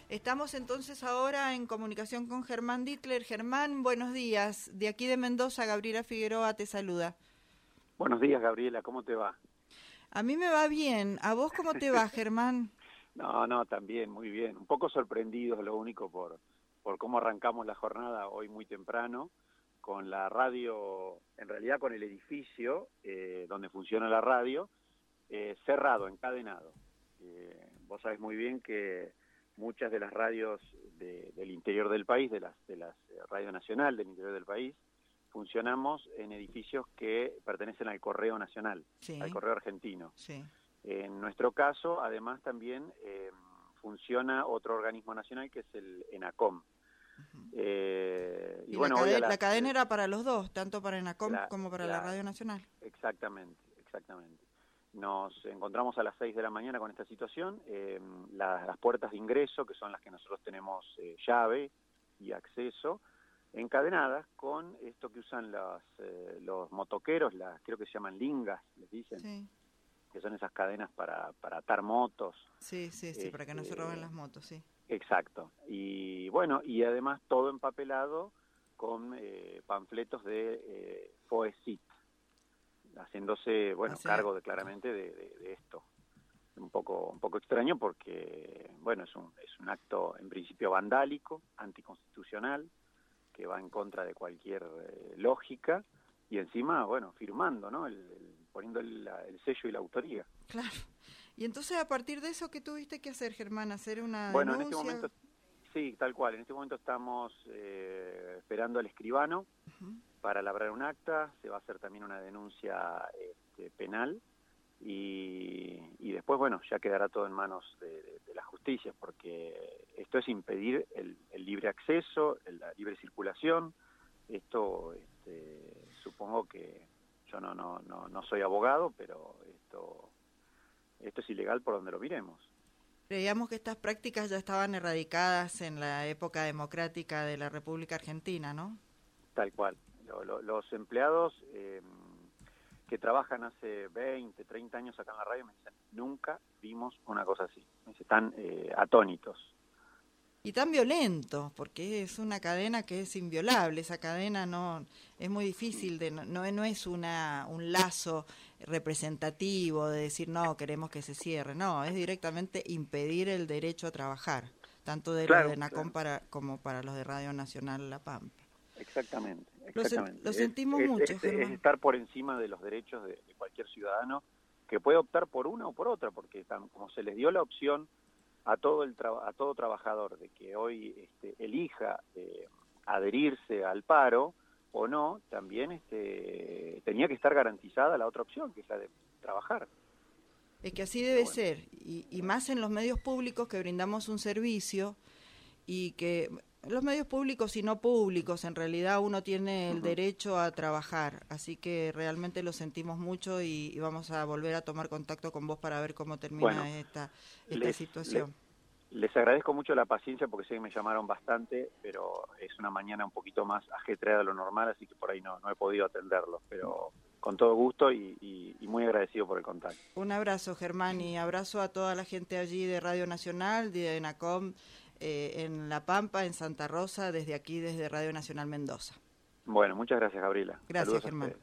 Estamos entonces ahora en comunicación con Germán Dittler. Germán, buenos días. De aquí de Mendoza, Gabriela Figueroa te saluda. Buenos días, Gabriela, ¿cómo te va? A mí me va bien. ¿A vos cómo te va, Germán? No, también, muy bien. Un poco sorprendidos, lo único, por cómo arrancamos la jornada hoy muy temprano, con la radio, en realidad con el edificio donde funciona la radio, cerrado, encadenado. Vos sabés muy bien que muchas de las radios del interior del país, de las Radio Nacional del interior del país, funcionamos en edificios que pertenecen al Correo Nacional, Sí, al Correo Argentino. sí. En nuestro caso, además, también funciona otro organismo nacional que es el ENACOM. Uh-huh. Y Y bueno, hoy a la cadena era para los dos, tanto para ENACOM como para la claro, Radio Nacional. exactamente. Nos encontramos a las 6 de la mañana con esta situación. Las puertas de ingreso, que son las que nosotros tenemos llave y acceso, encadenadas con esto que usan los motoqueros, creo que se llaman lingas, les dicen, Sí, que son esas cadenas para atar motos. sí, para que no se roben las motos, sí. Exacto. Y bueno, y además todo empapelado con panfletos de FOECIT, haciéndose, bueno, O sea, cargo claramente de esto. Un poco extraño porque, bueno, es un acto en principio vandálico, anticonstitucional, que va en contra de cualquier lógica, y encima, bueno, firmando, ¿no? Poniendo el sello y la autoría. claro. Y entonces, a partir de eso, ¿qué tuviste que hacer, Germán? ¿Hacer una Bueno, en este denuncia? momento, sí, tal cual, en este momento estamos esperando al escribano Uh-huh. para labrar un acta, se va a hacer también una denuncia penal, y después, bueno, ya quedará todo en manos de la justicia, porque esto es impedir el libre acceso, la libre circulación. Esto, supongo que yo no soy abogado, pero esto es ilegal por donde lo miremos. Creíamos que estas prácticas ya estaban erradicadas en la época democrática de la República Argentina, ¿no? Tal cual. Los empleados que trabajan hace 20, 30 años acá en la radio me dicen, nunca vimos una cosa así. Me dicen, están atónitos. Y tan violento, porque es una cadena que es inviolable. Esa cadena no es muy difícil, no es un lazo representativo de decir, no, queremos que se cierre. No, es directamente impedir el derecho a trabajar, tanto de los Claro, de NACOM claro. como para los de Radio Nacional La Pampa. Exactamente. Lo sentimos mucho, Es Germán. estar por encima de los derechos de cualquier ciudadano que puede optar por una o por otra, porque como se les dio la opción a todo trabajador de que hoy elija adherirse al paro o no, también tenía que estar garantizada la otra opción, que es la de trabajar. Es que así debe ser, y más en los medios públicos que brindamos un servicio, y que los medios públicos y no públicos, en realidad uno tiene el derecho a trabajar, así que realmente lo sentimos mucho y vamos a volver a tomar contacto con vos para ver cómo termina Bueno, esta les situación. Les agradezco mucho la paciencia porque sé que me llamaron bastante, pero es una mañana un poquito más ajetreada de lo normal, así que por ahí no he podido atenderlos, pero con todo gusto y muy agradecido por el contacto. Un abrazo, Germán, y abrazo a toda la gente allí de Radio Nacional, de ENACOM, en La Pampa, en Santa Rosa, desde aquí, desde Radio Nacional Mendoza. Bueno, muchas gracias, Gabriela. Gracias, Saludos a Germán. ustedes.